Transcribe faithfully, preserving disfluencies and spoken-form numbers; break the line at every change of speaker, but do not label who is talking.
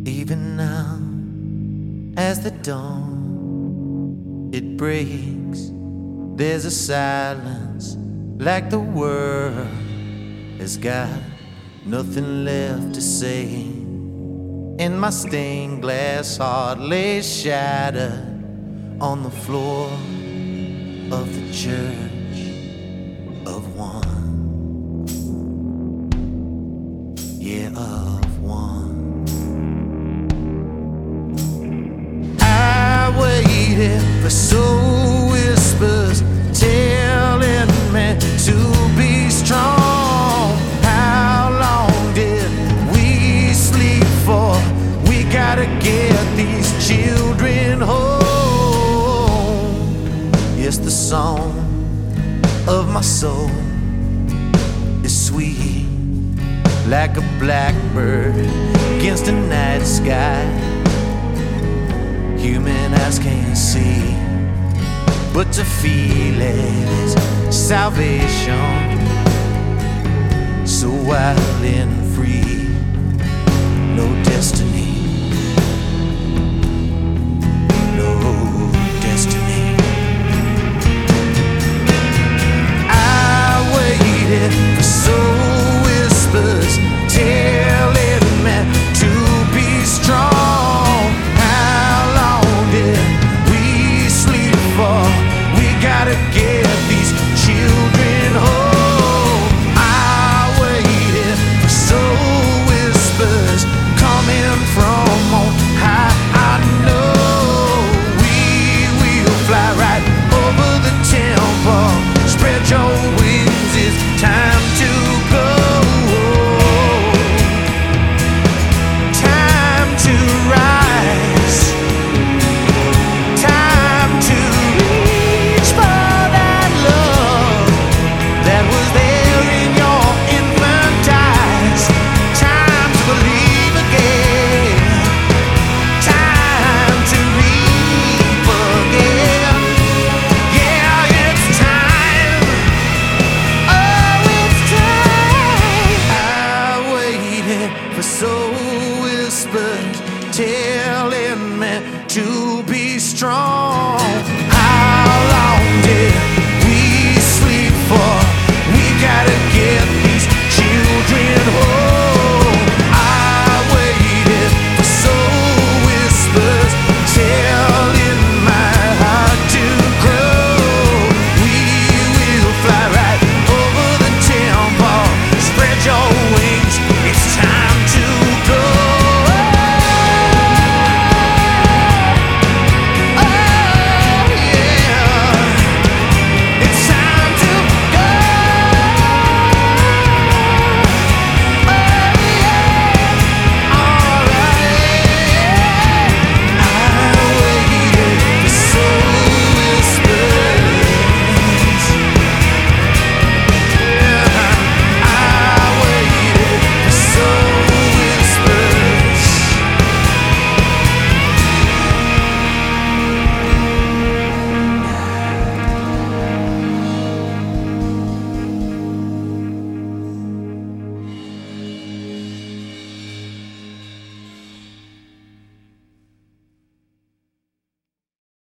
Even now, as the dawn it breaks, there's a silence like the world has got nothing left to say. And my stained glass heart lays shattered on the floor of the church of one. Yeah, of one. I waited for soul whispers telling me to be strong. How long did we sleep for? We gotta get these children home. Yes, the song of my soul is sweet like a blackbird against a night sky. Human eyes can't see, but to feel it is salvation. So I'll